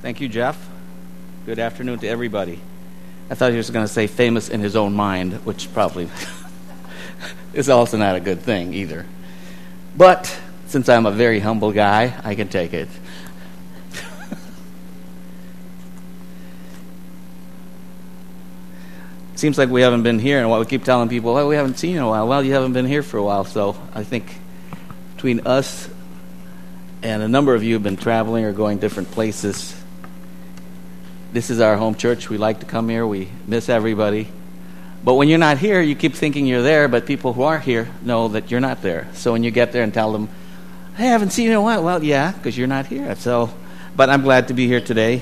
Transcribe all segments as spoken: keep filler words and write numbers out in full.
Thank you, Jeff. Good afternoon to everybody. I thought he was going to say famous in his own mind, which probably is also not a good thing either. But since I'm a very humble guy, I can take it. Seems like we haven't been here in a while. We keep telling people, well, we haven't seen you in a while. Well, you haven't been here for a while, so I think between us and a number of you have been traveling or going different places. This is our home church. We like to come here. We miss everybody. But when you're not here, you keep thinking you're there, but people who are here know that you're not there. So when you get there and tell them, hey, I haven't seen you in a while. Well, yeah, because you're not here. So, but I'm glad to be here today.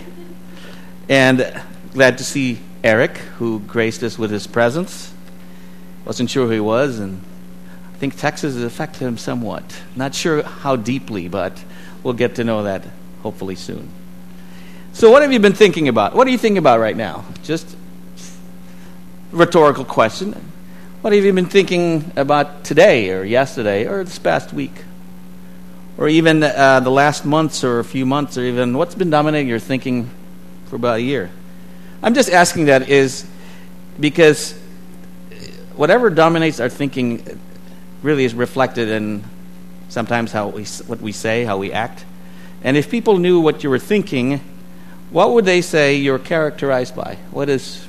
And glad to see Eric, who graced us with his presence. Wasn't sure who he was, and I think Texas has affected him somewhat. Not sure how deeply, but we'll get to know that hopefully soon. So what have you been thinking about? What are you thinking about right now? Just a rhetorical question. What have you been thinking about today or yesterday or this past week? Or even uh, the last months or a few months, or even what's been dominating your thinking for about a year? I'm just asking that is because whatever dominates our thinking really is reflected in sometimes how we, what we say, how we act. And if people knew what you were thinking, what would they say you're characterized by? What is,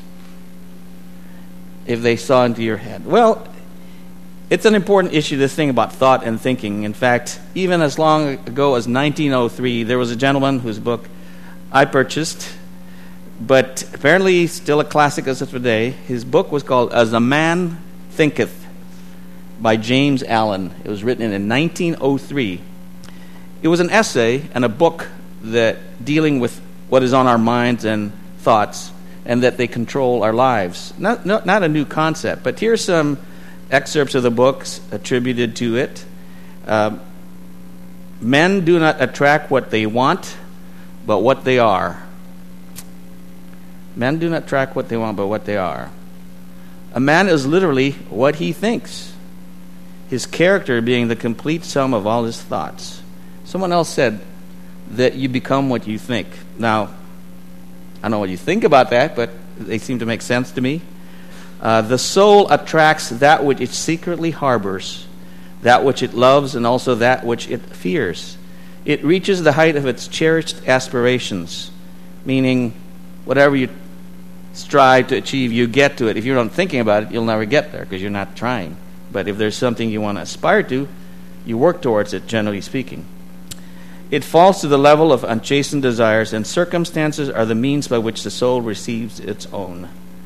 if they saw into your head? Well, it's an important issue, this thing about thought and thinking. In fact, even as long ago as nineteen oh three, there was a gentleman whose book I purchased, but apparently still a classic as of today. His book was called As a Man Thinketh by James Allen. It was written in nineteen oh three. It was an essay and a book that dealing with what is on our minds and thoughts, and that they control our lives. Not, not, not a new concept, but here's some excerpts of the books attributed to it. Uh, Men do not attract what they want, but what they are. Men do not track what they want, but what they are. A man is literally what he thinks, his character being the complete sum of all his thoughts. Someone else said that you become what you think. Now, I don't know what you think about that, but they seem to make sense to me. Uh, the soul attracts that which it secretly harbors, that which it loves, and also that which it fears. It reaches the height of its cherished aspirations, meaning whatever you strive to achieve, you get to it. If you're not thinking about it, you'll never get there because you're not trying. But if there's something you want to aspire to, you work towards it, generally speaking. It falls to the level of unchastened desires, and circumstances are the means by which the soul receives its own.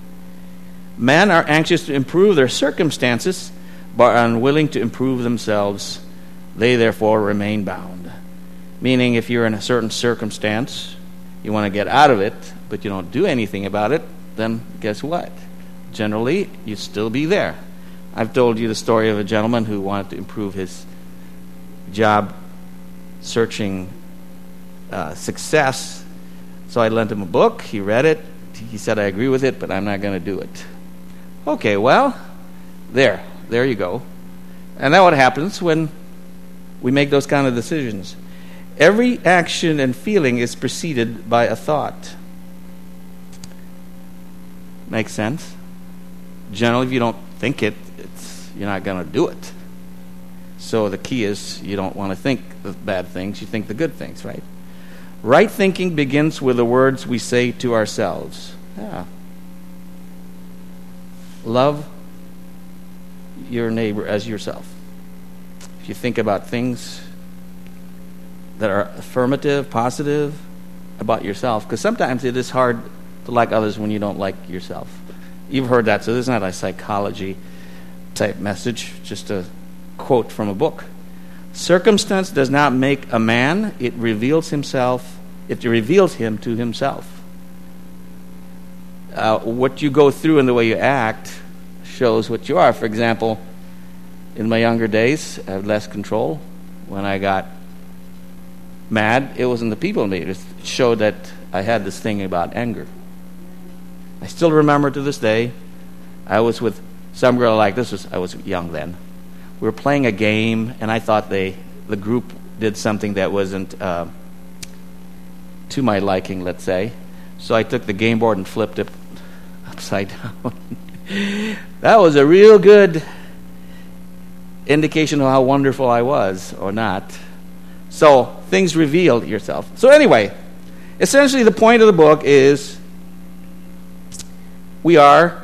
Men are anxious to improve their circumstances, but are unwilling to improve themselves. They therefore remain bound. Meaning, if you're in a certain circumstance, you want to get out of it, but you don't do anything about it, then guess what? Generally, you'd still be there. I've told you the story of a gentleman who wanted to improve his job searching uh, success. So I lent him a book. He read it. He said, I agree with it, but I'm not going to do it. Okay, well, there. There you go. And that's what happens when we make those kind of decisions. Every action and feeling is preceded by a thought. Makes sense? Generally, if you don't think it, it's, you're not going to do it. So the key is you don't want to think the bad things, you think the good things, right? Right thinking begins with the words we say to ourselves. Yeah. Love your neighbor as yourself. If you think about things that are affirmative, positive about yourself, because sometimes it is hard to like others when you don't like yourself. You've heard that, so this is not a psychology type message, just a quote from a book. Circumstance does not make a man, it reveals himself, it reveals him to himself. Uh, what you go through and the way you act shows what you are. For example, in my younger days, I had less control. When I got mad, it wasn't the people in me. It showed that I had this thing about anger. I still remember to this day, I was with some girl like this. Was I was young then. We were playing a game, and I thought they, the group did something that wasn't uh, to my liking, let's say. So I took the game board and flipped it upside down. That was a real good indication of how wonderful I was, or not. So things reveal yourself. So anyway, essentially the point of the book is we are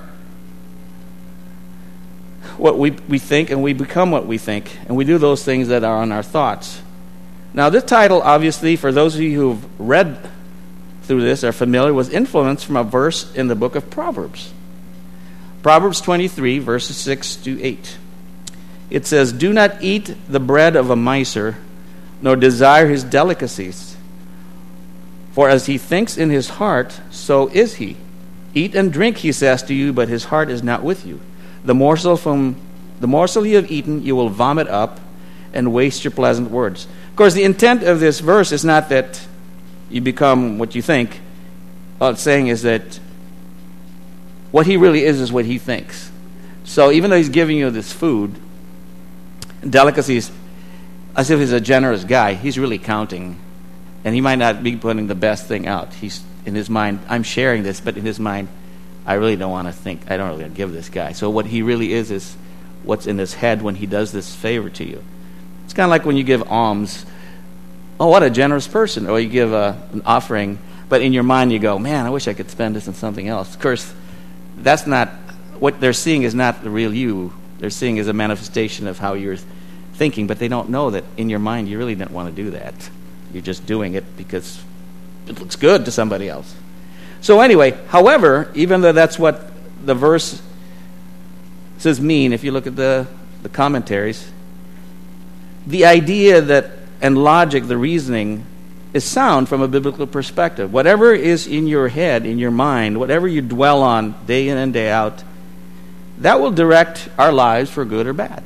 what we, we think, and we become what we think, and we do those things that are on our thoughts. Now, this title, obviously, for those of you who've read through this, are familiar, was influenced from a verse in the book of Proverbs. Proverbs twenty-three, verses six to eight. It says, "Do not eat the bread of a miser, nor desire his delicacies. For as he thinks in his heart, so is he. Eat and drink, he says to you, but his heart is not with you. The morsel from the morsel you have eaten, you will vomit up and waste your pleasant words." Of course, the intent of this verse is not that you become what you think. All it's saying is that what he really is is what he thinks. So even though he's giving you this food, delicacies, as if he's a generous guy, he's really counting. And he might not be putting the best thing out. He's in his mind, I'm sharing this, but in his mind, I really don't want to think, I don't really want to give this guy. So what he really is is what's in his head when he does this favor to you. It's kind of like when you give alms. Oh, what a generous person. Or you give a, an offering, but in your mind you go, man, I wish I could spend this on something else. Of course, that's not, what they're seeing is not the real you. They're seeing is a manifestation of how you're thinking, but they don't know that in your mind you really didn't want to do that. You're just doing it because it looks good to somebody else. So anyway, however, even though that's what the verse says mean, if you look at the, the commentaries, the idea that, and logic, the reasoning, is sound from a biblical perspective. Whatever is in your head, in your mind, whatever you dwell on day in and day out, that will direct our lives for good or bad.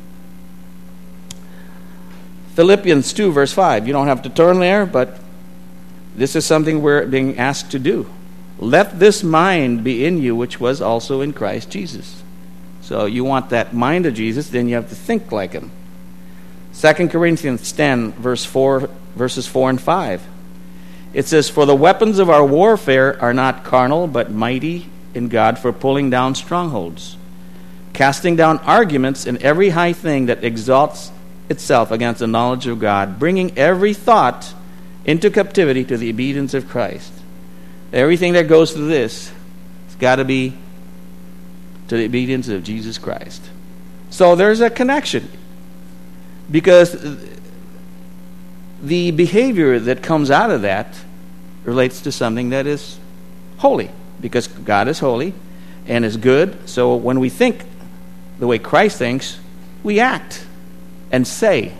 Philippians two, verse five. You don't have to turn there, but this is something we're being asked to do. Let this mind be in you, which was also in Christ Jesus. So you want that mind of Jesus, then you have to think like him. Second Corinthians ten, verse four, verses four and five. It says, "For the weapons of our warfare are not carnal, but mighty in God for pulling down strongholds, casting down arguments and every high thing that exalts itself against the knowledge of God, bringing every thought into captivity to the obedience of Christ." Everything that goes through this has got to be to the obedience of Jesus Christ. So there's a connection, because the behavior that comes out of that relates to something that is holy, because God is holy and is good. So when we think the way Christ thinks, we act and say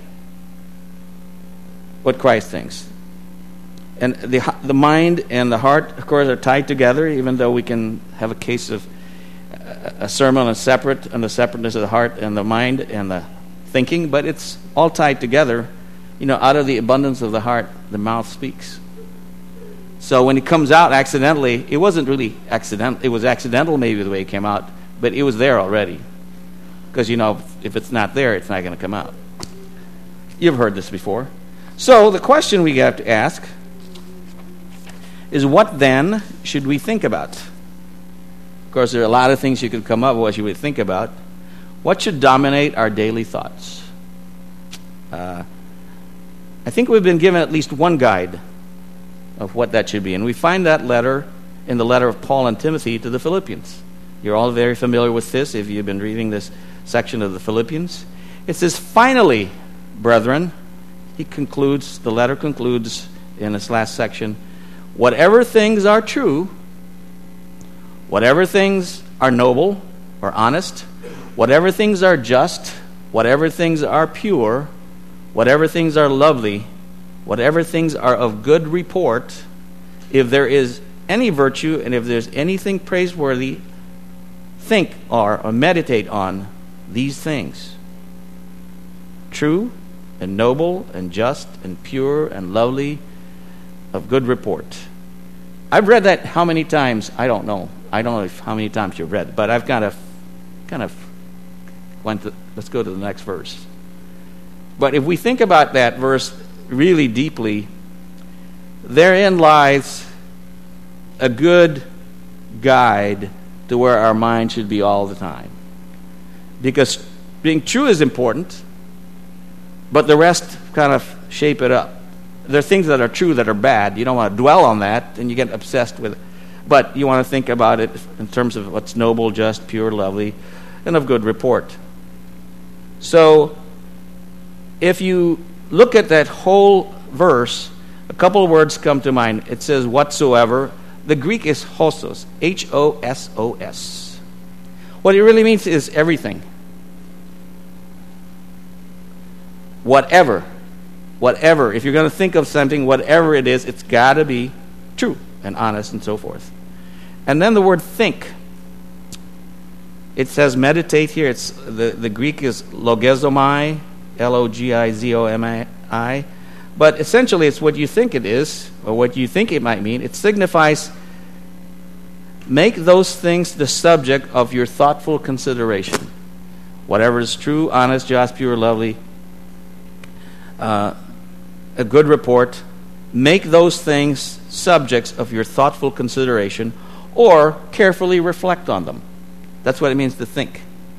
what Christ thinks. And the the mind and the heart, of course, are tied together, even though we can have a case of a sermon on separate, on the separateness of the heart and the mind and the thinking, but it's all tied together. You know, out of the abundance of the heart, the mouth speaks. So when it comes out accidentally, it wasn't really accidental. It was accidental maybe the way it came out, but it was there already. Because, you know, if it's not there, it's not going to come out. You've heard this before. So the question we have to ask is, what then should we think about? Of course, there are a lot of things you could come up with what you would think about. What should dominate our daily thoughts? Uh, I think we've been given at least one guide of what that should be. And we find that letter in the letter of Paul and Timothy to the Philippians. You're all very familiar with this if you've been reading this section of the Philippians. It says, "Finally, brethren," he concludes, the letter concludes in this last section, "whatever things are true, whatever things are noble or honest, whatever things are just, whatever things are pure, whatever things are lovely, whatever things are of good report, if there is any virtue and if there's anything praiseworthy, think or, or meditate on these things. True and noble and just and pure and lovely, of good report." I've read that how many times? I don't know. I don't know if, how many times you've read it, but I've kind of, kind of went to, let's go to the next verse. But if we think about that verse really deeply, therein lies a good guide to where our mind should be all the time. Because being true is important, but the rest kind of shape it up. There are things that are true that are bad. You don't want to dwell on that, and you get obsessed with it. But you want to think about it in terms of what's noble, just, pure, lovely, and of good report. So, if you look at that whole verse, a couple of words come to mind. It says whatsoever. The Greek is hosos, H O S O S. What it really means is everything. Whatever. Whatever. If you're going to think of something, whatever it is, it's got to be true and honest and so forth. And then the word think. It says meditate here. It's the, the Greek is logizomai, L O G I Z O M I. But essentially it's what you think it is, or what you think it might mean. It signifies make those things the subject of your thoughtful consideration. Whatever is true, honest, just, pure, lovely, uh, a good report, make those things subjects of your thoughtful consideration, or carefully reflect on them. That's what it means to think.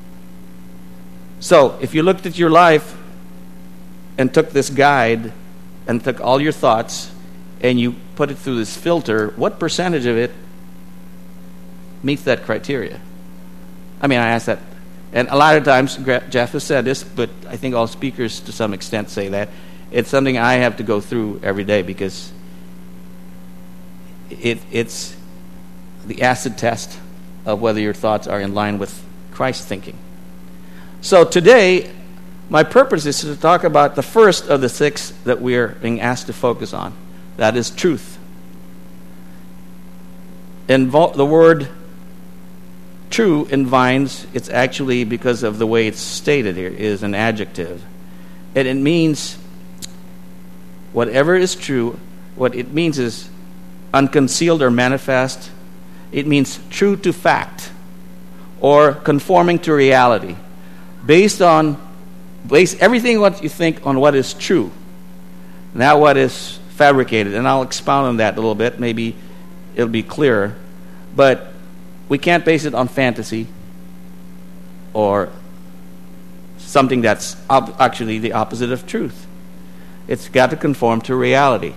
So, if you looked at your life and took this guide and took all your thoughts and you put it through this filter, what percentage of it meets that criteria? I mean, I ask that. And a lot of times, Jeff has said this, but I think all speakers to some extent say that. It's something I have to go through every day because it, it's the acid test of whether your thoughts are in line with Christ's thinking. So today, my purpose is to talk about the first of the six that we are being asked to focus on. That is truth. Invo- the word true in Vines, it's actually, because of the way it's stated here, is an adjective. And it means whatever is true. What it means is unconcealed or manifest. It means true to fact or conforming to reality. Based on, base everything what you think on what is true, not what is fabricated. And I'll expound on that a little bit. Maybe it'll be clearer. But we can't base it on fantasy or something that's op- actually the opposite of truth. It's got to conform to reality.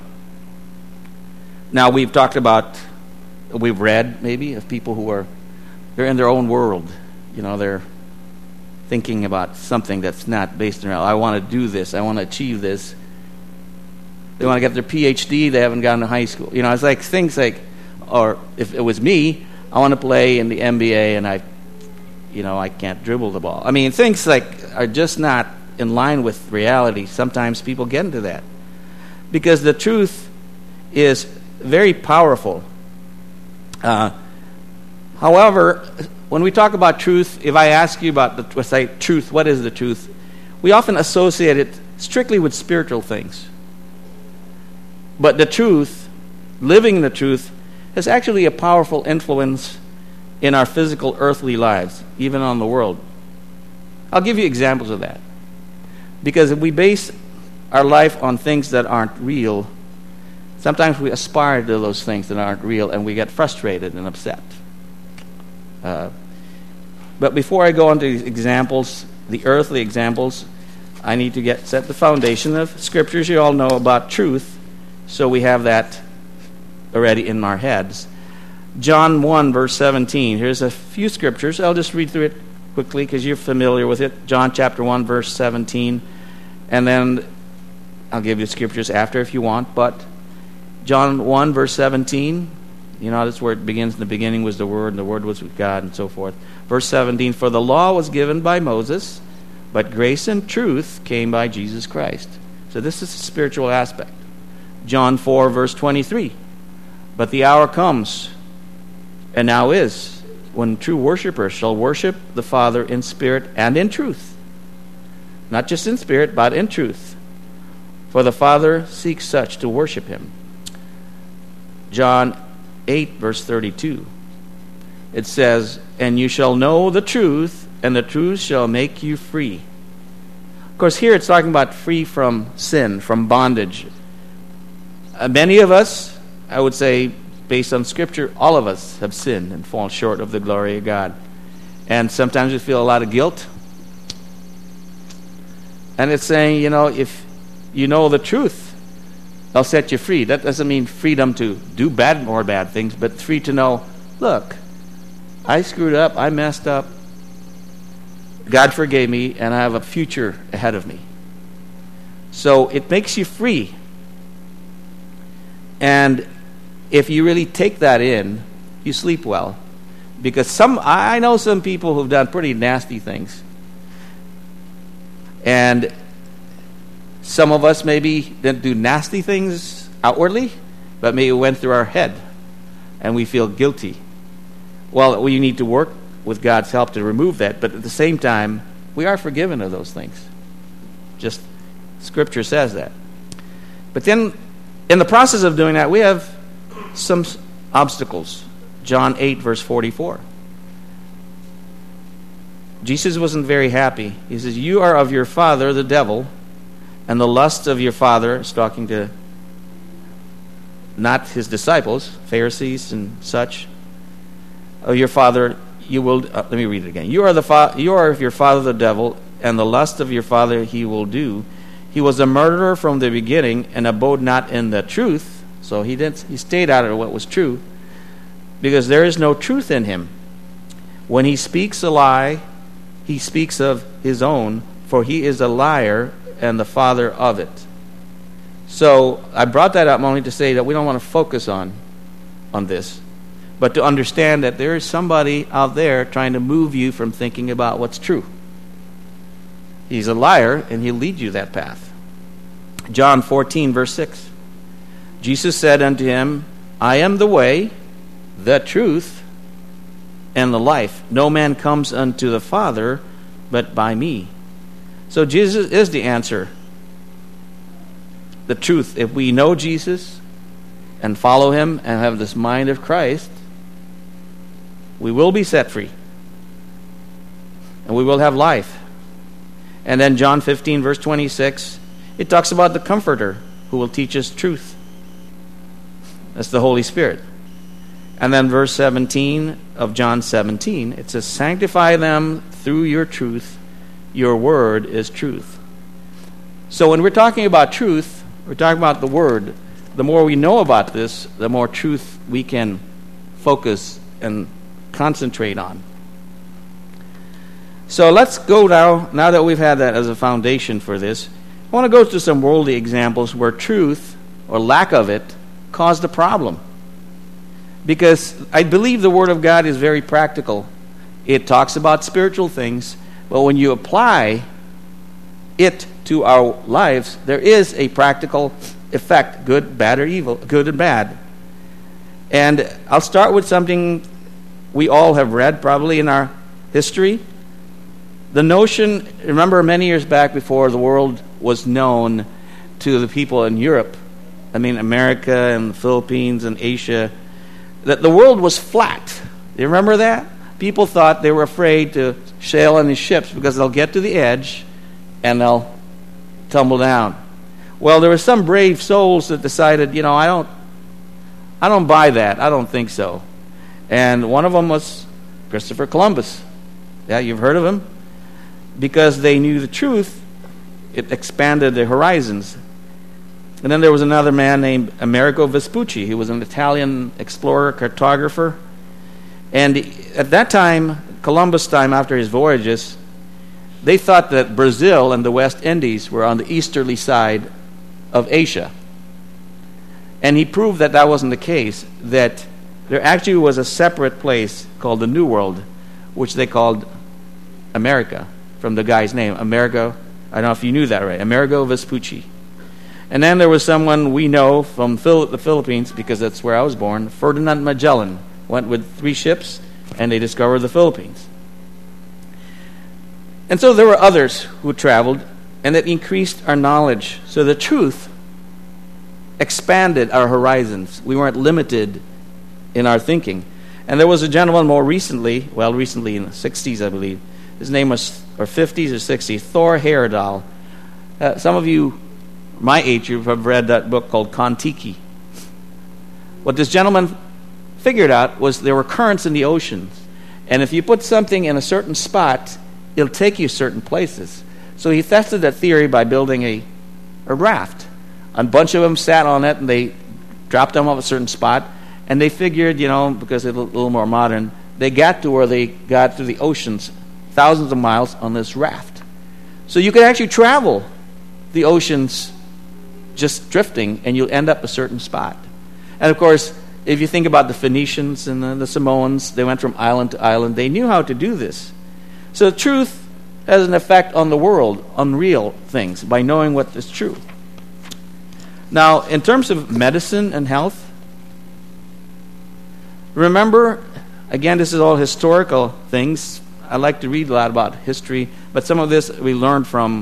Now, we've talked about, we've read maybe of people who are, they're in their own world. You know, they're thinking about something that's not based on reality. I want to do this. I want to achieve this. They want to get their P H D. They haven't gotten to high school. You know, it's like things like, or if it was me, I want to play in the N B A and I, you know, I can't dribble the ball. I mean, things like are just not in line with reality. Sometimes people get into that because the truth is very powerful. Uh, however, when we talk about truth, if I ask you about the say truth, what is the truth? We often associate it strictly with spiritual things. But the truth, living the truth, has actually a powerful influence in our physical earthly lives, even on the world. I'll give you examples of that. Because if we base our life on things that aren't real, sometimes we aspire to those things that aren't real and we get frustrated and upset. Uh, but before I go on to these examples, the earthly examples, I need to get set the foundation of scriptures you all know about truth, so we have that already in our heads. John one, verse seventeen. Here's a few scriptures. I'll just read through it quickly because you're familiar with it. John chapter one, verse seventeen. And then I'll give you scriptures after if you want. But John one, verse seventeen. You know, that's where it begins. In the beginning was the Word, and the Word was with God, and so forth. Verse seventeen, for the law was given by Moses, but grace and truth came by Jesus Christ. So this is a spiritual aspect. John four, verse twenty-three. But the hour comes, and now is, when true worshipers shall worship the Father in spirit and in truth. Not just in spirit, but in truth. For the Father seeks such to worship him. John eight, verse thirty-two. It says, and you shall know the truth, and the truth shall make you free. Of course, here it's talking about free from sin, from bondage. Uh, many of us, I would say, based on Scripture, all of us have sinned and fallen short of the glory of God. And sometimes we feel a lot of guilt. And it's saying, you know, if you know the truth, I'll set you free. That doesn't mean freedom to do bad or bad things, but free to know, look, I screwed up, I messed up, God forgave me, and I have a future ahead of me. So it makes you free. And if you really take that in, you sleep well. Because some, I know some people who've done pretty nasty things. And some of us maybe didn't do nasty things outwardly, but maybe it went through our head, and we feel guilty. Well, we need to work with God's help to remove that, but at the same time, we are forgiven of those things. Just Scripture says that. But then, in the process of doing that, we have some obstacles. John eight, verse forty-four. Jesus wasn't very happy. He says, you are of your father, the devil, and the lust of your father, is talking to not his disciples, Pharisees and such, of your father, you will, uh, let me read it again. You are, the fa- you are of your father, the devil, and the lust of your father he will do. He was a murderer from the beginning and abode not in the truth. So he didn't. He stayed out of what was true, because there is no truth in him. When he speaks a lie, he speaks of his own, for he is a liar and the father of it. So I brought that up only to say that we don't want to focus on, on this, but to understand that there is somebody out there trying to move you from thinking about what's true. He's a liar, and he'll lead you that path. John fourteen, verse six. Jesus said unto him, I am the way, the truth, and the life. No man comes unto the Father but by me. So Jesus is the answer. The truth. If we know Jesus and follow him and have this mind of Christ, we will be set free. And we will have life. And then John fifteen, verse twenty-six, it talks about the Comforter who will teach us truth. That's the Holy Spirit. And then verse seventeen of John seventeen, it says, sanctify them through your truth. Your word is truth. So when we're talking about truth, we're talking about the word. The more we know about this, the more truth we can focus and concentrate on. So let's go now, now that we've had that as a foundation for this, I want to go to some worldly examples where truth, or lack of it, caused a problem. Because I believe the Word of God is very practical. It talks about spiritual things, but when you apply it to our lives, there is a practical effect, good, bad, or evil, good and bad. And I'll start with something we all have read probably in our history. The notion, remember many years back before the world was known to the people in Europe, I mean America and the Philippines and Asia, that the world was flat. You remember that? People thought they were afraid to sail on these ships because they'll get to the edge and they'll tumble down. Well, there were some brave souls that decided, you know, I don't I don't buy that. I don't think so. And one of them was Christopher Columbus. Yeah, you've heard of him? Because they knew the truth, it expanded their horizons. And then there was another man named Amerigo Vespucci. He was an Italian explorer, cartographer. And at that time, Columbus' time, after his voyages, they thought that Brazil and the West Indies were on the easterly side of Asia. And he proved that that wasn't the case, that there actually was a separate place called the New World, which they called America, from the guy's name, Amerigo. I don't know if you knew that, right? Amerigo Vespucci. And then there was someone we know from Phil- the Philippines, because that's where I was born, Ferdinand Magellan, went with three ships, and they discovered the Philippines. And so there were others who traveled, and it increased our knowledge. So the truth expanded our horizons. We weren't limited in our thinking. And there was a gentleman more recently, well, recently in the sixties, I believe. His name was, or fifties or sixties, Thor Heyerdahl. Uh, some of you, my age, you have read that book called Kon-Tiki. What this gentleman figured out was there were currents in the oceans. And if you put something in a certain spot, it'll take you certain places. So he tested that theory by building a, a raft. A bunch of them sat on it, and they dropped them off a certain spot. And they figured, you know, because it's a little more modern, they got to where they got to the oceans, thousands of miles on this raft. So you could actually travel the oceans just drifting, and you'll end up a certain spot. And of course, if you think about the Phoenicians and the, the Samoans, they went from island to island. They knew how to do this. So truth has an effect on the world, on real things, by knowing what is true. Now, in terms of medicine and health, remember, again, this is all historical things. I like to read a lot about history, but some of this we learned from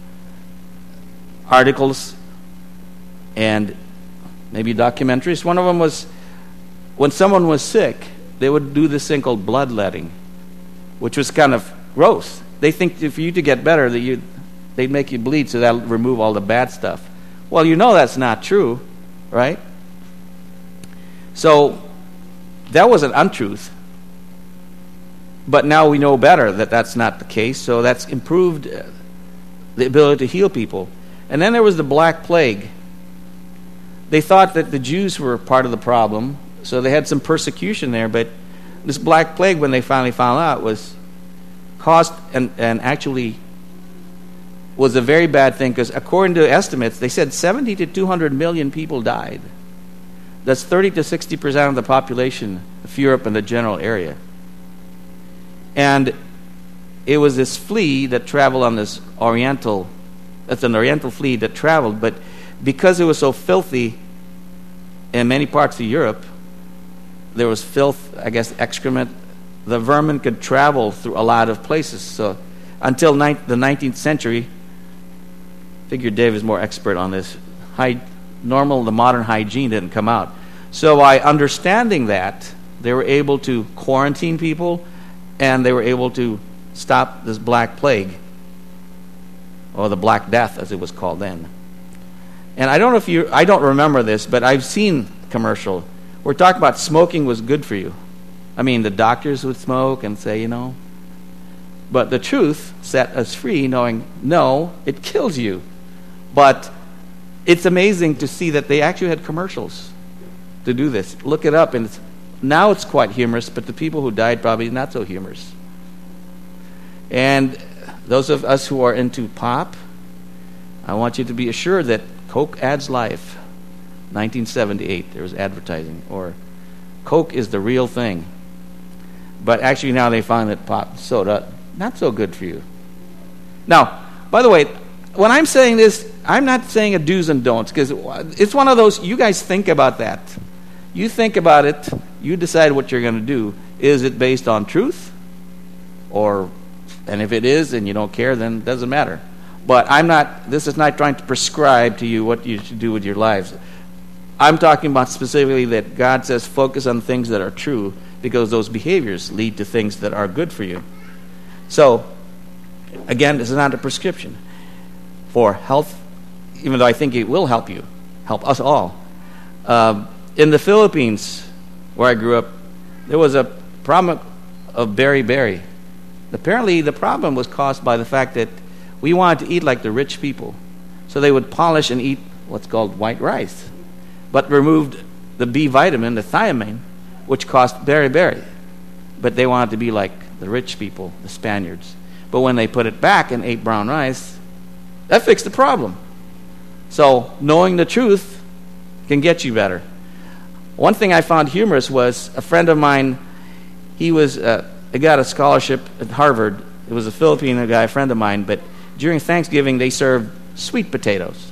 articles and maybe documentaries. One of them was when someone was sick, they would do this thing called bloodletting, which was kind of gross. They think for you to get better, that you they'd make you bleed, so that'll remove all the bad stuff. Well, you know that's not true, right? So that was an untruth. But now we know better that that's not the case, so that's improved the ability to heal people. And then there was the Black Plague. They thought that the Jews were part of the problem, so they had some persecution there, but this Black Plague, when they finally found out, was caused and, and actually was a very bad thing, because according to estimates, they said seventy to two hundred million people died. That's thirty to sixty percent of the population of Europe and the general area. And it was this flea that traveled on this oriental, that's an oriental flea that traveled, but because it was so filthy in many parts of Europe, there was filth, I guess, excrement. The vermin could travel through a lot of places. So until ni- the nineteenth century, I figure Dave is more expert on this, Hy- normal, the modern hygiene didn't come out. So by understanding that, they were able to quarantine people, and they were able to stop this Black Plague, or the Black Death, as it was called then. And I don't know if you, I don't remember this, but I've seen commercial. We're talking about smoking was good for you. I mean, the doctors would smoke and say, you know, but the truth set us free, knowing, no, it kills you. But it's amazing to see that they actually had commercials to do this. Look it up, and it's, now it's quite humorous, but the people who died probably not so humorous. And those of us who are into pop, I want you to be assured that Coke adds life. nineteen seventy-eight, there was advertising. Or Coke is the real thing. But actually now they find that pop soda, not so good for you. Now, by the way, when I'm saying this, I'm not saying a do's and don'ts, because it's one of those, you guys think about that. You think about it, you decide what you're going to do. Is it based on truth? Or, and if it is and you don't care, then it doesn't matter. But I'm not, this is not trying to prescribe to you what you should do with your lives. I'm talking about specifically that God says focus on things that are true, because those behaviors lead to things that are good for you. So, again, this is not a prescription for health, even though I think it will help you, help us all. Uh, in the Philippines, where I grew up, there was a problem of beriberi. Apparently, the problem was caused by the fact that we wanted to eat like the rich people. So they would polish and eat what's called white rice, but removed the B vitamin, the thiamine, which caused beriberi. But they wanted to be like the rich people, the Spaniards. But when they put it back and ate brown rice, that fixed the problem. So knowing the truth can get you better. One thing I found humorous was a friend of mine, he was uh, he got a scholarship at Harvard. It was a Filipino guy, a friend of mine, but during Thanksgiving they served sweet potatoes.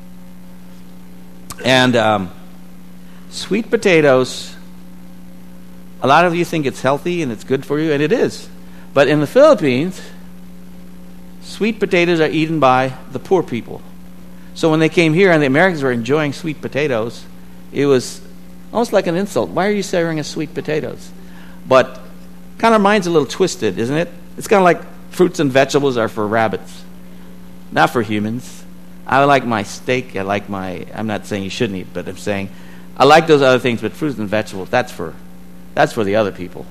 And um, sweet potatoes, a lot of you think it's healthy and it's good for you, and it is. But in the Philippines, sweet potatoes are eaten by the poor people. So when they came here and the Americans were enjoying sweet potatoes, it was almost like an insult. Why are you serving us sweet potatoes? But kind of mine's a little twisted, isn't it? It's kind of like fruits and vegetables are for rabbits, not for humans. I like my steak. I like my, I'm not saying you shouldn't eat, but I'm saying I like those other things, but fruits and vegetables, that's for that's for the other people.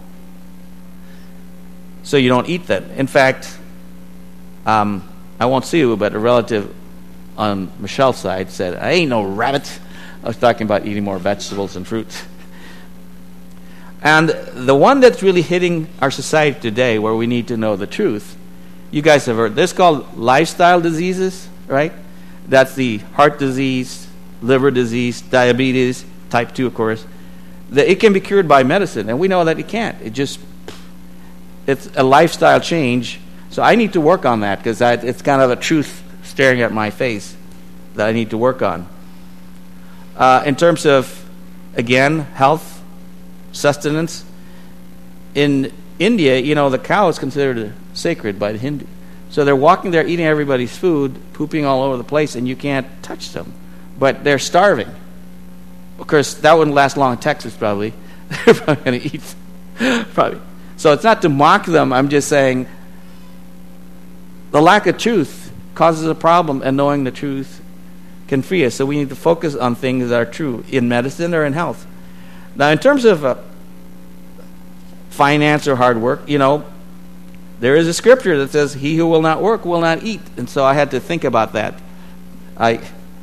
So you don't eat that. In fact, um, I won't see you, but a relative on Michelle's side said, I ain't no rabbit. I was talking about eating more vegetables and fruits. And the one that's really hitting our society today, where we need to know the truth, you guys have heard, this is called lifestyle diseases, right? That's the heart disease, liver disease, diabetes, type two, of course. The, it can be cured by medicine, and we know that it can't. It just, it's a lifestyle change. So I need to work on that, because it's kind of a truth staring at my face that I need to work on. Uh, in terms of, again, health, sustenance, in India, you know, the cow is considered sacred by the Hindu. So they're walking there eating everybody's food, pooping all over the place, and you can't touch them. But they're starving. Of course, that wouldn't last long in Texas, probably. They're probably going to eat. Probably. So it's not to mock them. I'm just saying the lack of truth causes a problem, and knowing the truth can free us. So we need to focus on things that are true in medicine or in health. Now, in terms of uh, finance or hard work, you know, there is a scripture that says, he who will not work will not eat. And so I had to think about that. I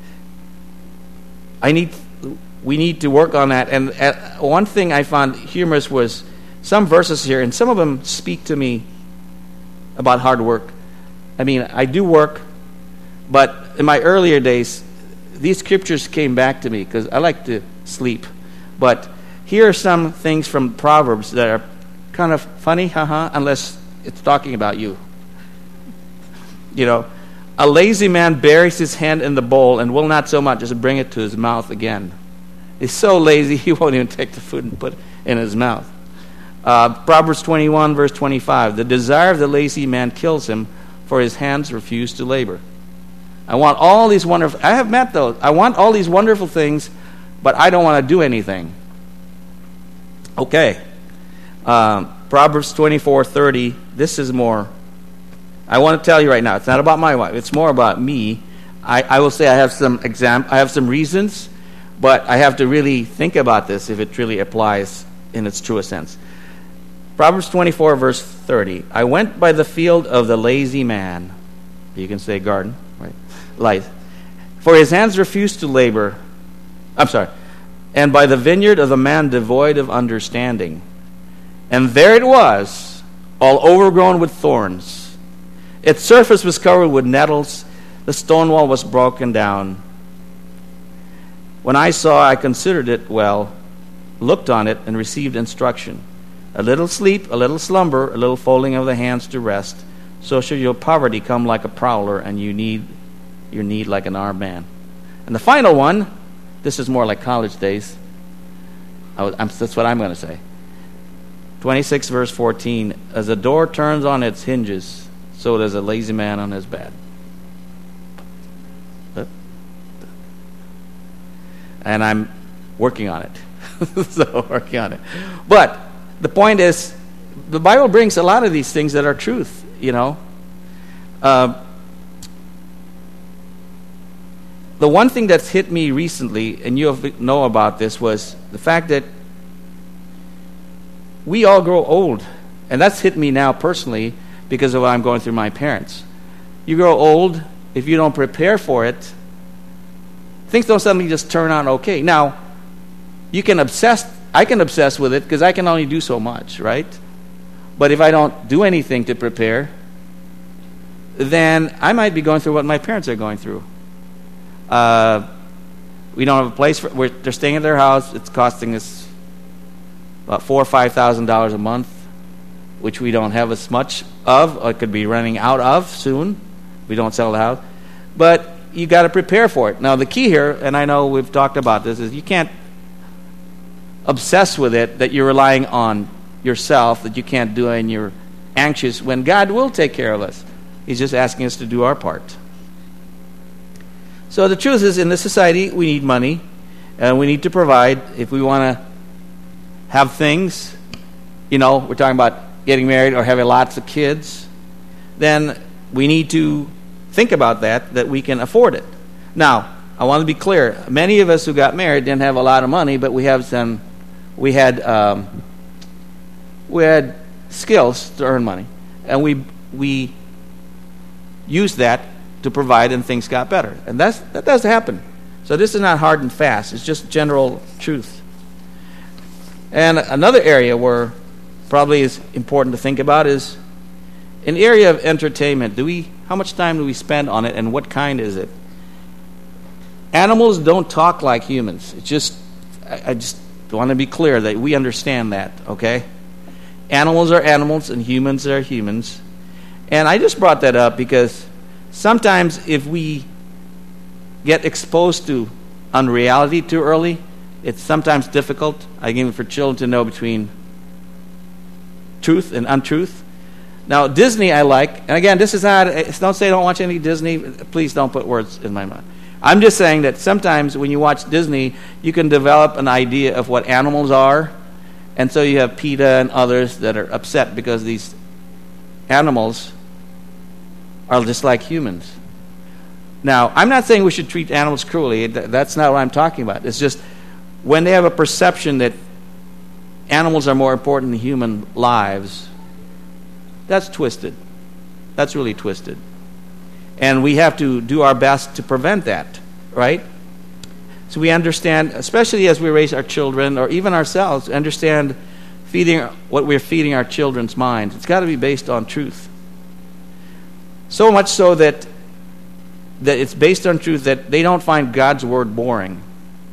I need, we need to work on that. And uh, one thing I found humorous was some verses here, and some of them speak to me about hard work. I mean, I do work, but in my earlier days, these scriptures came back to me because I like to sleep. But here are some things from Proverbs that are kind of funny, haha, unless it's talking about you. You know, a lazy man buries his hand in the bowl and will not so much as bring it to his mouth again. He's so lazy he won't even take the food and put it in his mouth. Uh, Proverbs twenty-one, verse twenty-five. The desire of the lazy man kills him, for his hands refuse to labor. I want all these wonderful, I have met those. I want all these wonderful things, but I don't want to do anything. Okay. Um, Proverbs twenty-four, thirty. This is more, I want to tell you right now, it's not about my wife. It's more about me. I, I will say I have some exam, I have some reasons, but I have to really think about this if it really applies in its truest sense. Proverbs twenty-four, verse thirty. I went by the field of the lazy man. You can say garden, right? Light. For his hands refused to labor. I'm sorry. And by the vineyard of the man devoid of understanding. And there it was, all overgrown with thorns. Its surface was covered with nettles. The stone wall was broken down. When I saw, I considered it well, looked on it, and received instruction. A little sleep, a little slumber, a little folding of the hands to rest. So shall your poverty come like a prowler, and you need your need like an armed man. And the final one, this is more like college days. I was, I'm, that's what I'm going to say. twenty-six, verse fourteen. As a door turns on its hinges, so does a lazy man on his bed. And I'm working on it. so working on it. But the point is, the Bible brings a lot of these things that are truth, you know. Uh, the one thing that's hit me recently, and you know about this, was the fact that we all grow old. And that's hit me now personally because of what I'm going through my parents. You grow old, if you don't prepare for it, things don't suddenly just turn out okay. Now, you can obsess, I can obsess with it because I can only do so much, right? But if I don't do anything to prepare, then I might be going through what my parents are going through. Uh, we don't have a place for, we're, they're staying at their house. It's costing us about four or five thousand dollars a month, which we don't have as much of, or could be running out of soon. We don't sell the house, but you got to prepare for it. Now, the key here, and I know we've talked about this, is you can't obsess with it that you're relying on yourself, that you can't do it, and you're anxious when God will take care of us. He's just asking us to do our part. So the truth is, in this society, we need money, and we need to provide. If we want to have things, you know, we're talking about getting married or having lots of kids, then we need to think about that, that we can afford it. Now, I want to be clear. Many of us who got married didn't have a lot of money, but we have some. We had um, we had skills to earn money, and we we used that to provide, and things got better. And that's that does happen. So this is not hard and fast. It's just general truth. And another area where probably is important to think about is an area of entertainment. Do we? How much time do we spend on it, and what kind is it? Animals don't talk like humans. It's just, I, I just want to be clear that we understand that, okay? Animals are animals and humans are humans. And I just brought that up because sometimes if we get exposed to unreality too early, it's sometimes difficult, again, for children to know between truth and untruth. Now, Disney I like, and again, this is not, don't say I don't watch any Disney. Please don't put words in my mouth. I'm just saying that sometimes when you watch Disney, you can develop an idea of what animals are, and so you have PETA and others that are upset because these animals are just like humans. Now, I'm not saying we should treat animals cruelly. That's not what I'm talking about. It's just when they have a perception that animals are more important than human lives, that's twisted. That's really twisted. And we have to do our best to prevent that, right? So we understand, especially as we raise our children, or even ourselves, understand feeding what we're feeding our children's minds. It's got to be based on truth. So much so that that it's based on truth that they don't find God's word boring.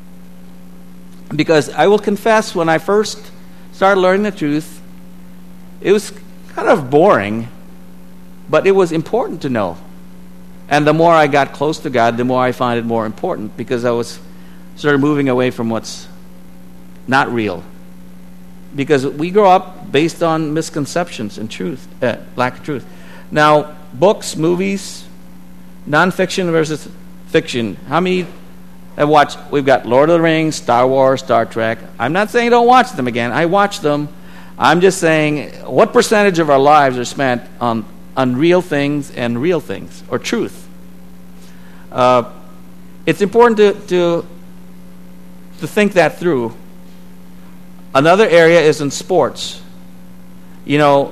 Because I will confess, when I first started learning the truth, it was kind of boring, but it was important to know. And the more I got close to God, the more I find it more important, because I was sort of moving away from what's not real. Because we grow up based on misconceptions and truth, uh, lack of truth. Now, books, movies, nonfiction versus fiction. How many have watched? We've got Lord of the Rings, Star Wars, Star Trek. I'm not saying don't watch them again. I watch them. I'm just saying, what percentage of our lives are spent on unreal things and real things, or truth? Uh, it's important to, to to think that through. Another area is in sports. You know,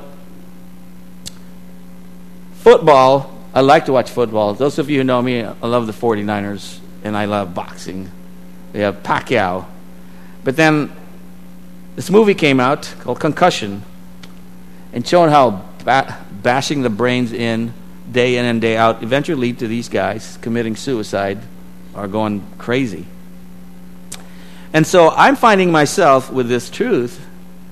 football, I like to watch football. Those of you who know me, I love the forty-niners, and I love boxing. We have Pacquiao. But then this movie came out called Concussion, and showing how ba- bashing the brains in day in and day out eventually lead to these guys committing suicide or going crazy. And so I'm finding myself with this truth,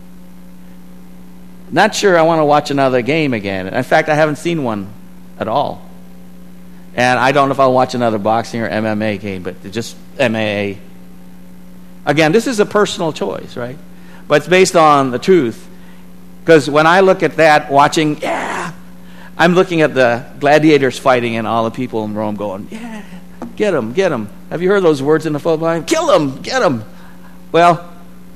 not sure I want to watch another game again. In fact, I haven't seen one at all. And I don't know if I'll watch another boxing or M M A game, but just M M A. Again, this is a personal choice, right? But it's based on the truth. Because when I look at that, watching, yeah, I'm looking at the gladiators fighting and all the people in Rome going, yeah, get them, get them. Have you heard those words in the football? Kill them, get them. Well,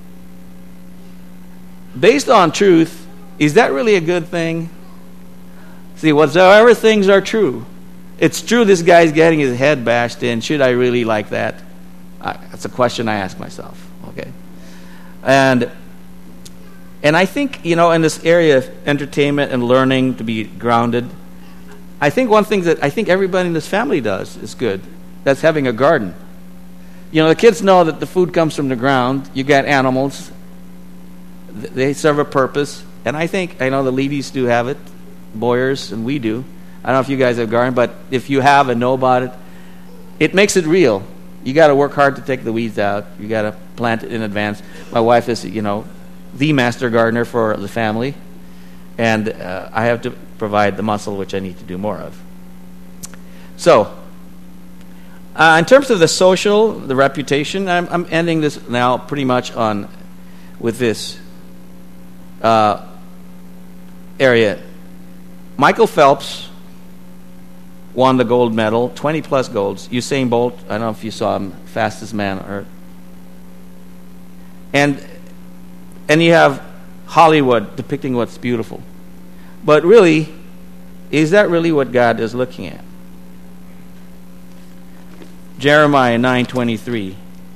based on truth, is that really a good thing? See, whatsoever things are true, it's true this guy's getting his head bashed in. Should I really like that? I, that's a question I ask myself. Okay, and and I think, you know, in this area of entertainment and learning to be grounded, I think one thing that I think everybody in this family does is good. That's having a garden. You know, the kids know that the food comes from the ground. You got animals; they serve a purpose. And I think, I know the Levys do have it, Boyers, and we do. I don't know if you guys have garden, but if you have and know about it, it makes it real. You got to work hard to take the weeds out. You got to plant it in advance. My wife is, you know, the master gardener for the family, and uh, I have to provide the muscle, which I need to do more of. So, uh, in terms of the social, the reputation, I'm, I'm ending this now pretty much on with this uh, area. Michael Phelps won the gold medal, twenty plus golds. Usain Bolt, I don't know if you saw him, fastest man on earth. And and you have Hollywood depicting what's beautiful. But really, is that really what God is looking at? Jeremiah nine twenty-three,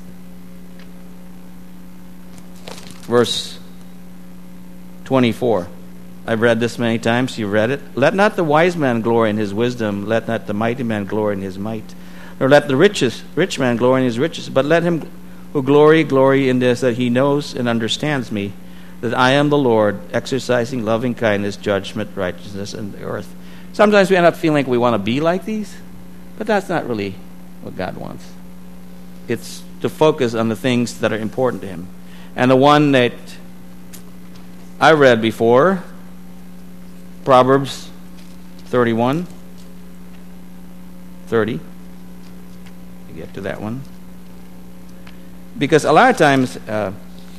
verse twenty-four. I've read this many times. You've read it. Let not the wise man glory in his wisdom. Let not the mighty man glory in his might. Nor let the richest, rich man glory in his riches. But let him who glory, glory in this, that he knows and understands me, that I am the Lord, exercising loving kindness, judgment, righteousness in the earth. Sometimes we end up feeling like we want to be like these, but that's not really what God wants. It's to focus on the things that are important to him. And the one that I read before, Proverbs thirty-one, thirty. I get to that one. Because a lot of times, uh,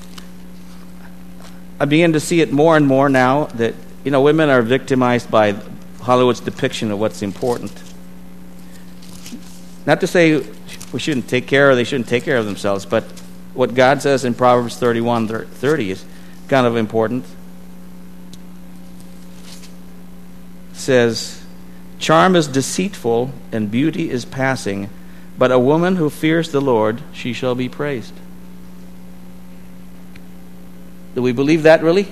I begin to see it more and more now that, you know, women are victimized by Hollywood's depiction of what's important. Not to say we shouldn't take care or they shouldn't take care of themselves, but what God says in Proverbs thirty-one, thirty is kind of important. It says, charm is deceitful and beauty is passing, but a woman who fears the Lord, she shall be praised. Do we believe that really?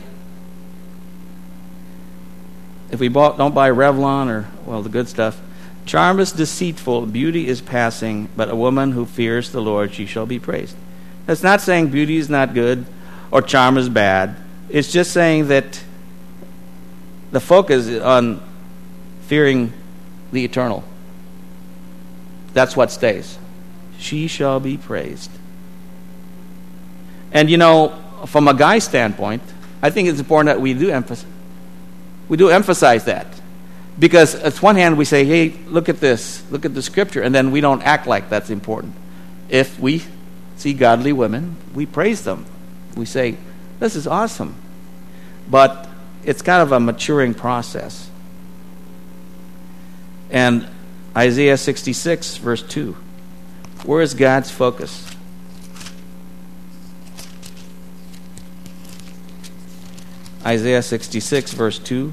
If we bought, don't buy Revlon or, well, the good stuff. Charm is deceitful, beauty is passing, but a woman who fears the Lord, she shall be praised. That's not saying beauty is not good or charm is bad. It's just saying that the focus is on fearing the eternal. That's what stays. She shall be praised. And you know, from a guy's standpoint, I think it's important that we do emphasize we do emphasize that. Because on one hand we say, hey, look at this, look at the scripture, and then we don't act like that's important. If we see godly women, we praise them. We say, this is awesome. But it's kind of a maturing process. And Isaiah sixty-six, verse two. Where is God's focus? Isaiah sixty-six, verse two.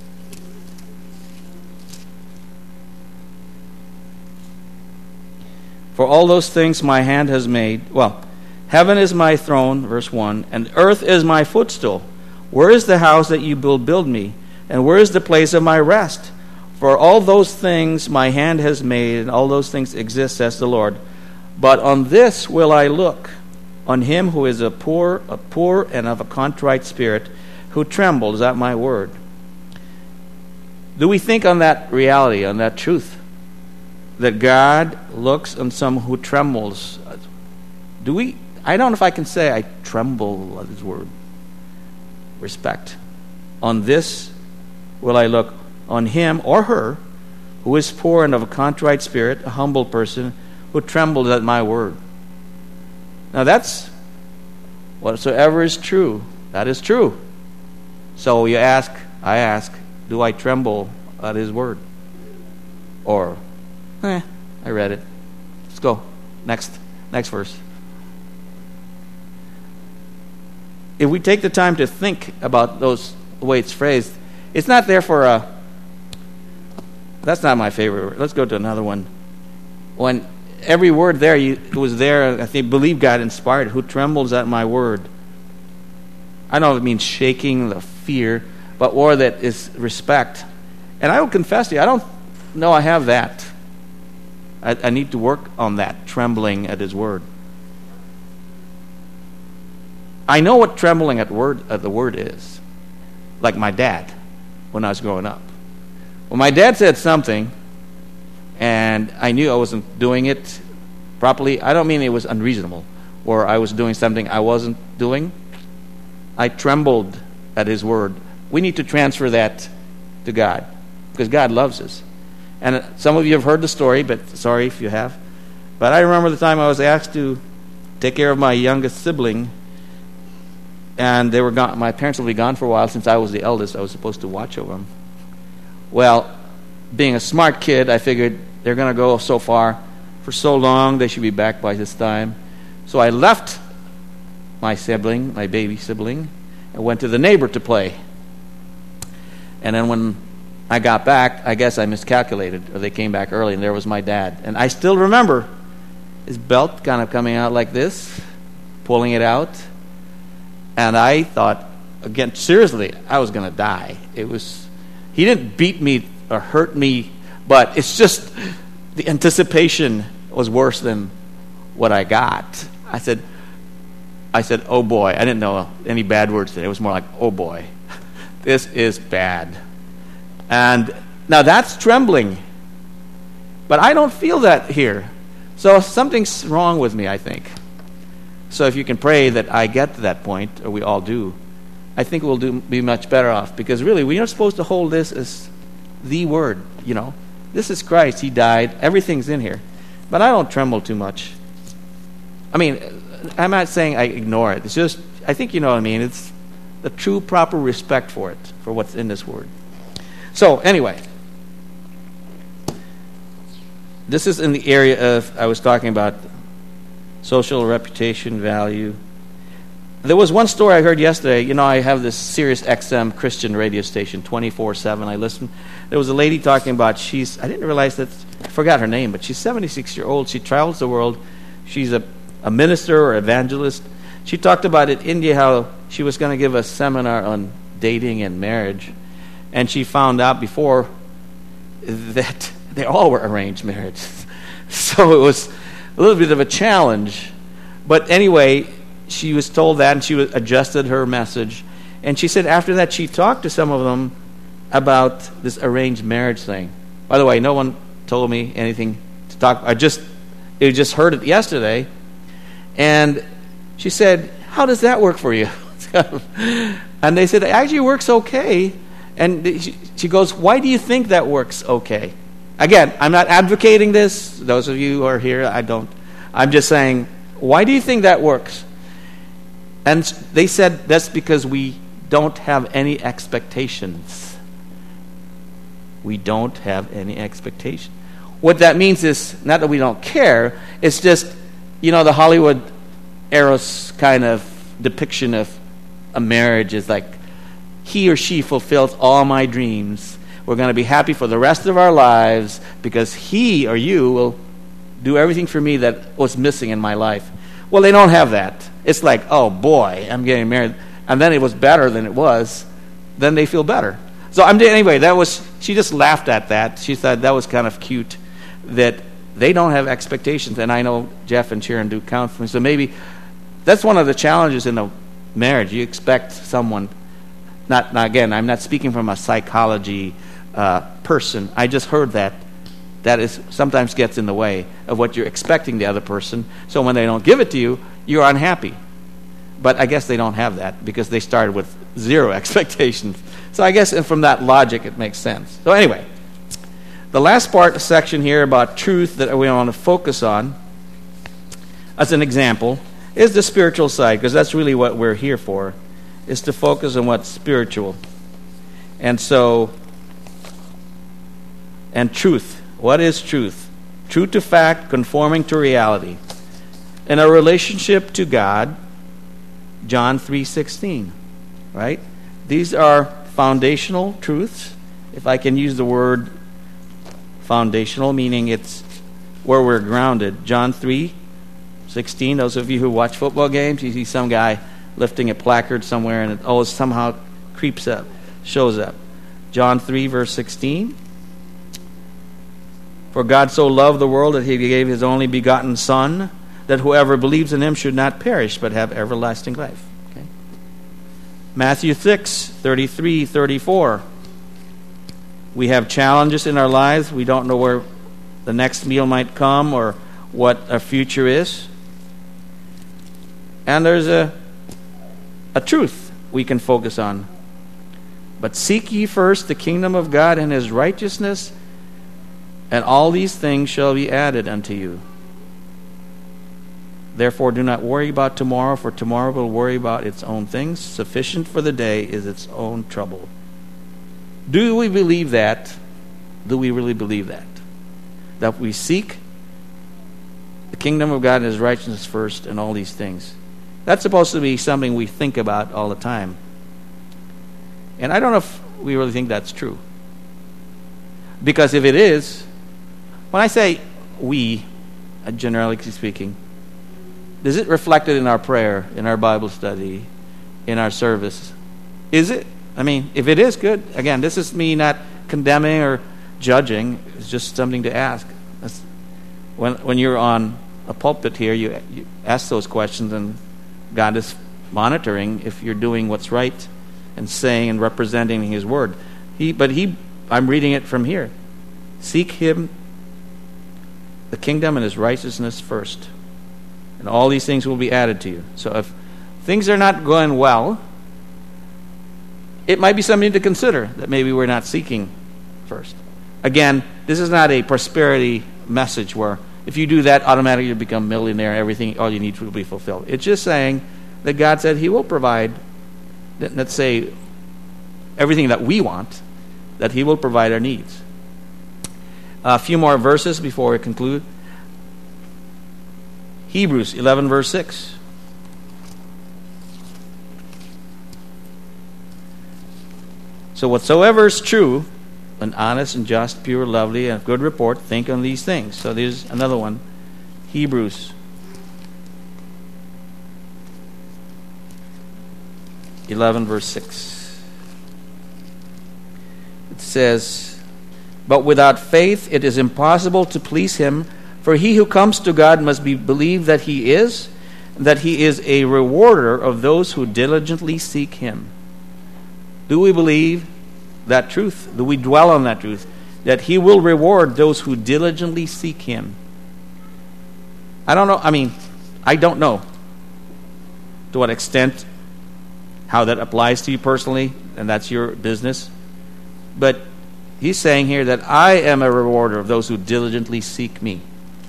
For all those things my hand has made, well, heaven is my throne, verse one, and earth is my footstool. Where is the house that you will build me? And where is the place of my rest? For all those things my hand has made, and all those things exist, says the Lord. But on this will I look, on him who is a poor, a poor and of a contrite spirit, who trembles at my word. Do we think on that reality, on that truth? That God looks on someone who trembles. Do we? I don't know if I can say I tremble at his word. Respect. On this will I look, on him or her who is poor and of a contrite spirit, a humble person who trembles at my word. Now that's whatsoever is true. That is true. So you ask, I ask, do I tremble at his word? Or, eh, I read it. Let's go. Next, next verse. If we take the time to think about those, the way it's phrased, it's not there for a, that's not my favorite word. Let's go to another one. When every word there, you, it was there, I think, believe God inspired, who trembles at my word. I don't know if it means shaking, the fear, but more that is respect. And I will confess to you, I don't know I have that. I, I need to work on that, trembling at his word. I know what trembling at word at the word is. Like my dad, when I was growing up. When my dad said something, and I knew I wasn't doing it properly, I don't mean it was unreasonable, or I was doing something I wasn't doing. I trembled at his word. We need to transfer that to God, because God loves us. And some of you have heard the story, but sorry if you have. But I remember the time I was asked to take care of my youngest sibling, and they were gone. My parents will be gone for a while. Since I was the eldest, I was supposed to watch over them. Well, being a smart kid, I figured they're going to go so far for so long, they should be back by this time. So I left my sibling, my baby sibling, and went to the neighbor to play. And then when I got back, I guess I miscalculated, or they came back early, and there was my dad. And I still remember his belt kind of coming out like this, pulling it out. And I thought, again, seriously, I was going to die. It was, he didn't beat me or hurt me, but it's just the anticipation was worse than what I got. I said, I said, oh boy. I didn't know any bad words today. It was more like, oh boy, this is bad. And now that's trembling. But I don't feel that here. So something's wrong with me, I think. So if you can pray that I get to that point, or we all do, I think we'll do, be much better off. Because really, we are supposed to hold this as the Word, you know. This is Christ. He died. Everything's in here. But I don't tremble too much. I mean, I'm not saying I ignore it. It's just, I think you know what I mean. It's the true, proper respect for it, for what's in this Word. So, anyway. This is in the area of, I was talking about social reputation, value. There was one story I heard yesterday. You know, I have this Sirius X M Christian radio station, twenty-four seven. I listen. There was a lady talking about, she's, I didn't realize that, I forgot her name, but she's seventy-six years old. She travels the world. She's a, a minister or evangelist. She talked about in India how she was going to give a seminar on dating and marriage. And she found out before that they all were arranged marriages. So it was a little bit of a challenge. But anyway, she was told that, and she adjusted her message. And she said after that she talked to some of them about this arranged marriage thing. By the way, no one told me anything to talk. I just, I just heard it yesterday. And she said, how does that work for you? And they said, it actually works okay. And she, she goes, why do you think that works okay? Again, I'm not advocating this. Those of you who are here, I don't. I'm just saying, why do you think that works? And they said that's because we don't have any expectations. We don't have any expectation. What that means is not that we don't care. It's just, you know, the Hollywood Eros kind of depiction of a marriage is like, he or she fulfills all my dreams. We're going to be happy for the rest of our lives because he or you will do everything for me that was missing in my life. Well, they don't have that. It's like, oh boy, I'm getting married. And then it was better than it was. Then they feel better. So I'm anyway, that was, she just laughed at that. She thought that was kind of cute that they don't have expectations. And I know Jeff and Sharon do counseling. So maybe that's one of the challenges in a marriage. You expect someone, not, not again, I'm not speaking from a psychology Uh, person. I just heard that. That is sometimes gets in the way of what you're expecting the other person. So when they don't give it to you, you're unhappy. But I guess they don't have that because they started with zero expectations. So I guess and from that logic it makes sense. So anyway, the last part section here about truth that we want to focus on as an example is the spiritual side, because that's really what we're here for, is to focus on what's spiritual. And so And truth. What is truth? True to fact, conforming to reality. In a relationship to God, John three sixteen, right? These are foundational truths. If I can use the word foundational, meaning it's where we're grounded. John three sixteen, those of you who watch football games, you see some guy lifting a placard somewhere and it always somehow creeps up, shows up. John three verse sixteen. For God so loved the world that he gave his only begotten Son, that whoever believes in him should not perish, but have everlasting life. Okay. Matthew six, thirty-three, thirty-four. We have challenges in our lives. We don't know where the next meal might come or what our future is. And there's a, a truth we can focus on. But seek ye first the kingdom of God and his righteousness, and all these things shall be added unto you. Therefore do not worry about tomorrow, for tomorrow will worry about its own things. Sufficient for the day is its own trouble. Do we believe that? Do we really believe that? That we seek the kingdom of God and his righteousness first and all these things. That's supposed to be something we think about all the time. And I don't know if we really think that's true. Because if it is, when I say we, uh, generally speaking? Is it reflected in our prayer, in our Bible study, in our service? Is it? I mean, if it is, good. Again, this is me not condemning or judging. It's just something to ask. That's, when when you're on a pulpit here, you, you ask those questions, and God is monitoring if you're doing what's right and saying and representing His Word. He, but he, I'm reading it from here. Seek Him, the kingdom and His righteousness first, and all these things will be added to you. So if things are not going well, it might be something to consider that maybe we're not seeking first. Again, this is not a prosperity message where if you do that, automatically you become a millionaire, everything, all you need will be fulfilled. It's just saying that God said He will provide, let's say, everything that we want, that He will provide our needs. A few more verses before we conclude. Hebrews eleven, verse six. So whatsoever is true, and honest and just, pure, lovely, and of good report, think on these things. So there's another one. Hebrews eleven, verse six. It says, but without faith it is impossible to please Him, for he who comes to God must be believed that He is, and that He is a rewarder of those who diligently seek Him. Do we believe that truth? Do we dwell on that truth? That He will reward those who diligently seek Him. I don't know, I mean, I don't know to what extent, how that applies to you personally, and that's your business. But He's saying here that I am a rewarder of those who diligently seek Me.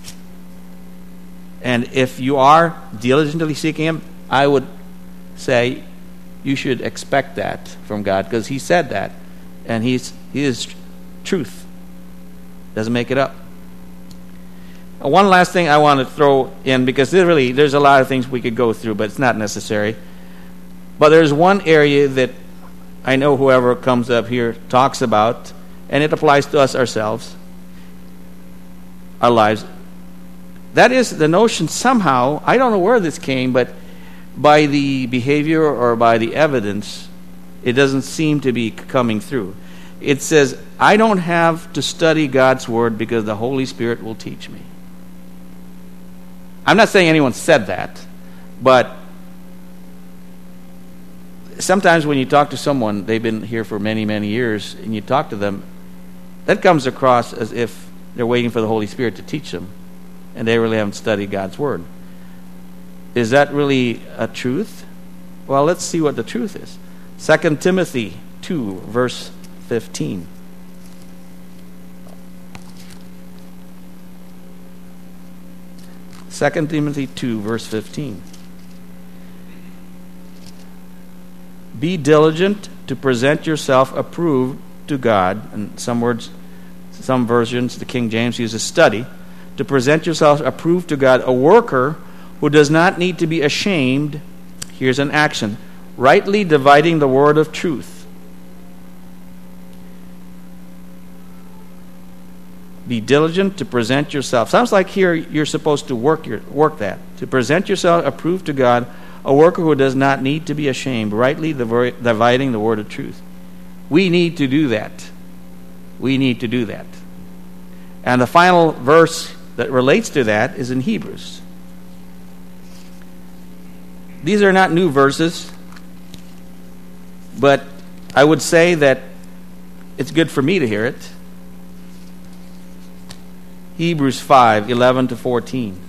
And if you are diligently seeking Him, I would say you should expect that from God, because He said that. And he's, He is tr- truth. Doesn't make it up. Uh, one last thing I want to throw in, because there really, there's a lot of things we could go through, but it's not necessary. But there's one area that I know whoever comes up here talks about, and it applies to us ourselves, our lives. That is the notion somehow, I don't know where this came, but by the behavior or by the evidence, it doesn't seem to be coming through. It says, I don't have to study God's Word because the Holy Spirit will teach me. I'm not saying anyone said that, but sometimes when you talk to someone, they've been here for many, many years, and you talk to them, that comes across as if they're waiting for the Holy Spirit to teach them, and they really haven't studied God's Word. Is that really a truth? Well, let's see what the truth is. Second Timothy two, verse fifteen. Second Timothy two, verse fifteen. Be diligent to present yourself approved to God. And some words, some versions, the King James uses study. To present yourself approved to God, a worker who does not need to be ashamed. Here's an action. Rightly dividing the word of truth. Be diligent to present yourself. Sounds like here you're supposed to work your work that. To present yourself approved to God, a worker who does not need to be ashamed, rightly dividing the word of truth. We need to do that. We need to do that. And the final verse that relates to that is in Hebrews. These are not new verses, but I would say that it's good for me to hear it. Hebrews five, eleven to fourteen.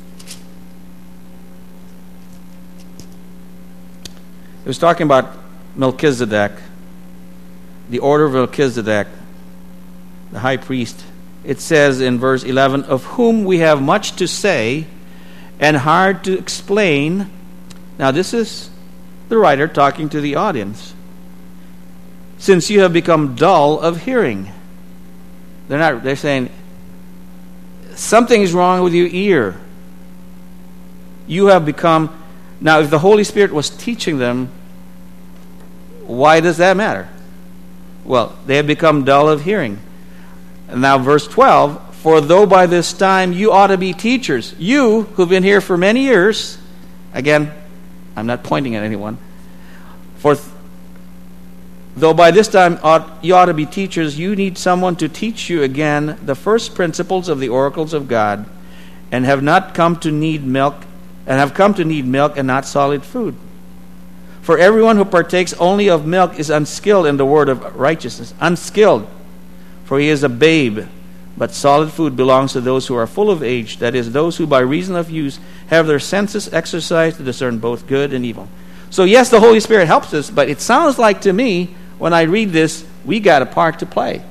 It was talking about Melchizedek, the order of Melchizedek, the high priest. It says in verse eleven, of whom we have much to say and hard to explain. Now this is the writer talking to the audience. Since you have become dull of hearing. They're not, they're saying, something is wrong with your ear. You have become, now if the Holy Spirit was teaching them, why does that matter? Well, they have become dull of hearing. And now verse twelve, For though by this time you ought to be teachers, you who've been here for many years, again, I'm not pointing at anyone, for th- though by this time ought, you ought to be teachers, you need someone to teach you again the first principles of the oracles of God, and have not come to need milk, and have come to need milk and not solid food. For everyone who partakes only of milk is unskilled in the word of righteousness. Unskilled, for he is a babe. But solid food belongs to those who are full of age, that is, those who by reason of use have their senses exercised to discern both good and evil. So yes, the Holy Spirit helps us, but it sounds like to me, when I read this, we got a part to play.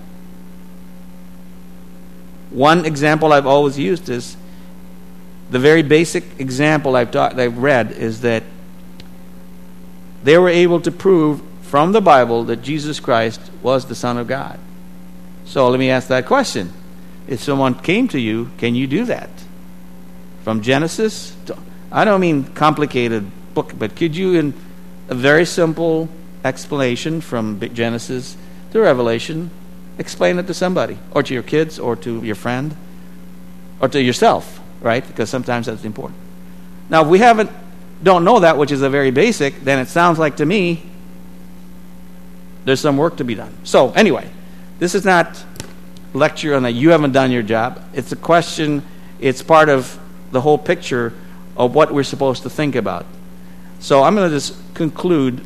One example I've always used is, the very basic example I've, taught, I've read is that they were able to prove from the Bible that Jesus Christ was the Son of God. So let me ask that question. If someone came to you, can you do that? From Genesis to, I don't mean complicated book, but could you, in a very simple explanation from Genesis to Revelation, explain it to somebody, or to your kids, or to your friend, or to yourself, right? Because sometimes that's important. Now, if we haven't, don't know that, which is a very basic, then it sounds like to me there's some work to be done. So anyway, this is not lecture on that you haven't done your job. It's a question, it's part of the whole picture of what we're supposed to think about. So I'm going to just conclude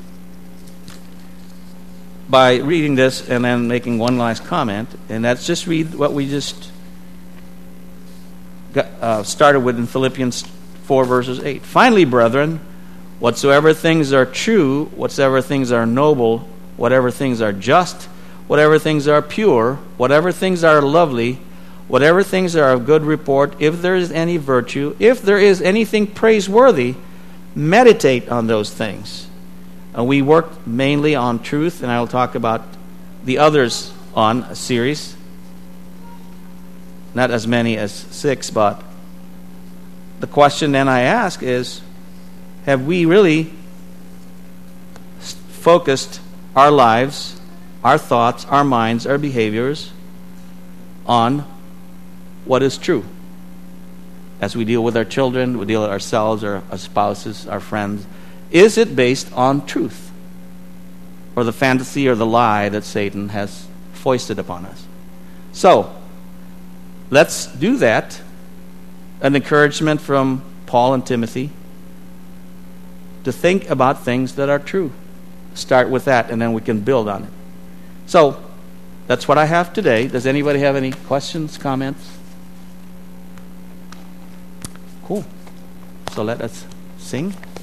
by reading this and then making one last comment, and that's just read what we just got, uh, started with in Philippians four verses eight. Finally, brethren, whatsoever things are true, whatsoever things are noble, whatever things are just, whatever things are pure, whatever things are lovely, whatever things are of good report, if there is any virtue, if there is anything praiseworthy, meditate on those things. And we work mainly on truth, and I'll talk about the others on a series. Not as many as six, but the question then I ask is, have we really focused our lives, our thoughts, our minds, our behaviors on what is true? As we deal with our children, we deal with ourselves, our, our spouses, our friends. Is it based on truth? Or the fantasy or the lie that Satan has foisted upon us? So, let's do that. An encouragement from Paul and Timothy to think about things that are true. Start with that, and then we can build on it. So, that's what I have today. Does anybody have any questions, comments? Cool. So let us sing.